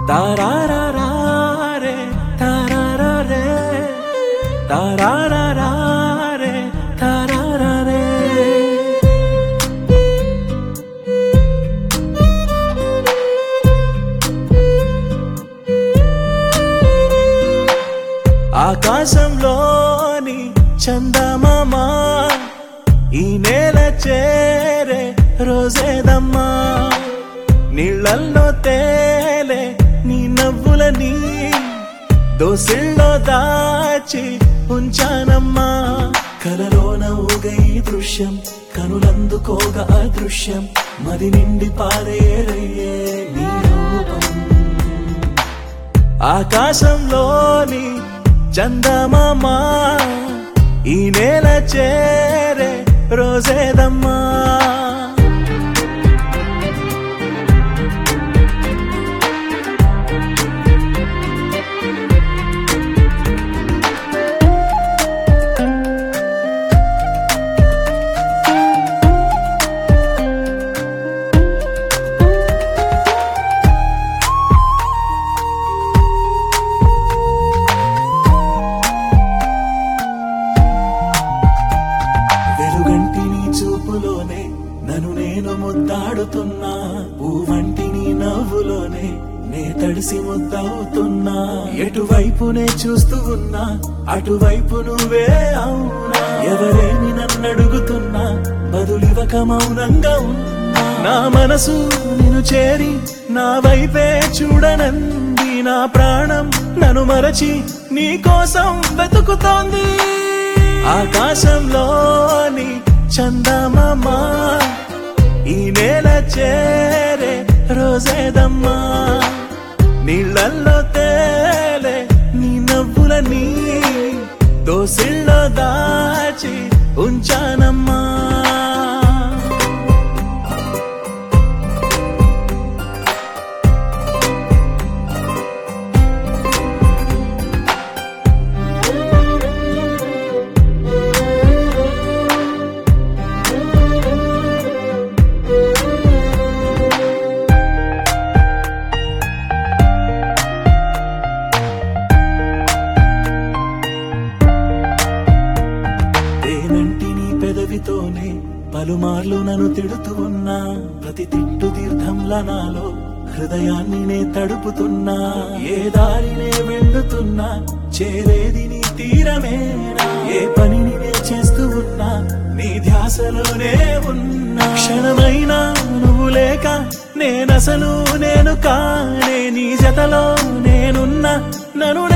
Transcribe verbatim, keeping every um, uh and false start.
తారారారే తారారారే తారారారే తారారారే ఆకాశంలోని చందమామ ఈ నేల చేరే రోజేదమ్మా నీళ్ళల్లో తేలే నీ నవ్వులని దోసిల్లో దాచి ఉంచానమ్మా కలలోన ఊగే ఈ దృశ్యం కనులందుకోగా అదృశ్యం మది నిండి పారేరయ్యే నీ రూపం ఆకాశంలోని చందమామ ఈ నేల చేరే రోజేదమ్మా చూపులోనే నన్ను నేను ముద్దాడుతున్నా పువ్వంటి నీ నవ్వులోనే నే తడిసి ముద్దవుతున్నా ఎటువైపునే చూస్తూ ఉన్నా అటువైపు నువ్వే అవునా ఎవరేమి నన్నడుగుతున్నా బదులివక మౌనంగా ఉన్నా నా మనసు నిన్ను చేరి నా వైపే చూడనంది నా ప్రాణం నన్ను మరచి నీ కోసం వెతుకుతోంది ఆకాశంలోని చందమామ ఈ నేల చేరే రోజేదమ్మా నీళ్ళల్లో తేలే నీ నవ్వులని దోసిల్లో దాచి ఉంచానమ్మా పెదవితోనే పలుమార్లు నన్ను తిడుతూ ఉన్నా ప్రతి తిట్టు తీర్థంలా నాలో హృదయాన్ని నే తడుపుతున్నా ఏ దారినే వెళ్ళుతున్నా చేరేది నీ తీరమేనా ఏ పనిని నే చేస్తూ ఉన్నా నీ ధ్యాసలోనే ఉన్నా క్షణమైనా నువ్వు లేక నేనసలు నేను కానే నీ జతలో నేనున్నా నన్ను